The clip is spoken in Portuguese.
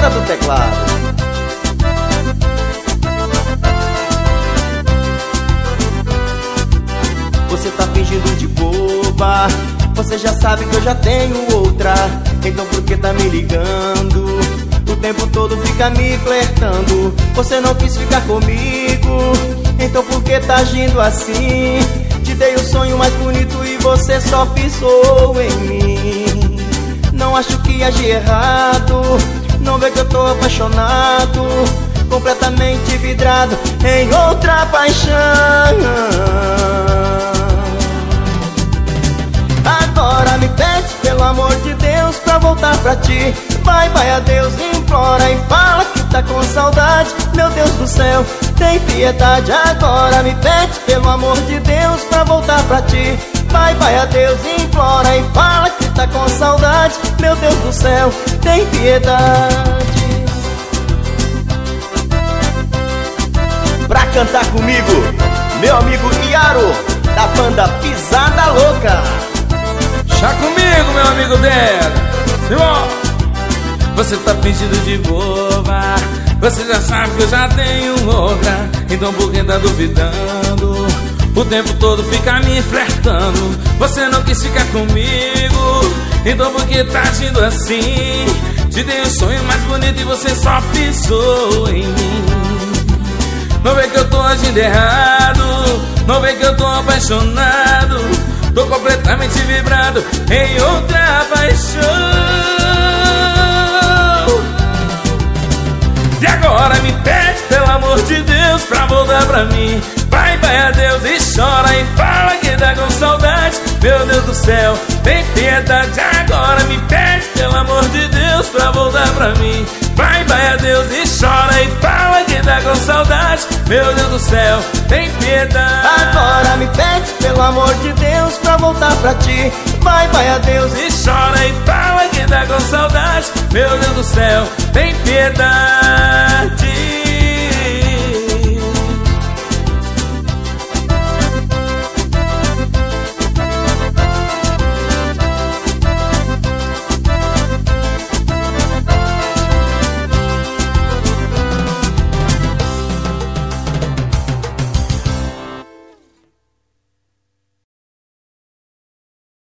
fera do teclado. Você tá fingindo de boba, você já sabe que eu já tenho outra. Então por que tá me ligando? O tempo todo fica me flertando. Você não quis ficar comigo, então por que tá agindo assim? Te dei o sonho mais bonito e você só pisou em mim. Não acho que agi errado, não vê que eu tô apaixonado, completamente vidrado em outra paixão. Agora me pede, pelo amor de Deus, pra voltar pra ti. Vai, vai, adeus, implora e fala que tá com saudade. Meu Deus do céu, tem piedade. Agora me pede, pelo amor de Deus, pra voltar pra ti. Vai, vai, adeus, implora e fala que tá com saudade. Meu Deus do céu, tem piedade. Pra cantar comigo, meu amigo Iaro, da banda Pisada Louca. Chá comigo, meu amigo Dero. Você tá fingindo de boba, você já sabe que eu já tenho outra. Então por que tá duvidando? O tempo todo fica me flertando. Você não quis ficar comigo, então por que tá agindo assim? Te dei um sonho mais bonito e você só pisou em mim. Não vê que eu tô agindo errado, não vê que eu tô apaixonado, tô completamente vibrado em outra paixão. E agora me pede, pelo amor de Deus, pra voltar pra mim. Vai, vai, adeus e chora e fala que tá com saudade. Meu Deus do céu, tem piedade. Agora me pede, pelo amor de Deus, pra voltar pra mim. Vai, vai, adeus e chora e fala que tá com saudade. Meu Deus do céu, tem piedade. Agora me pede, pelo amor de Deus, pra voltar pra ti. Vai, vai, adeus e chora e fala que tá com saudade. Meu Deus do céu, tem piedade.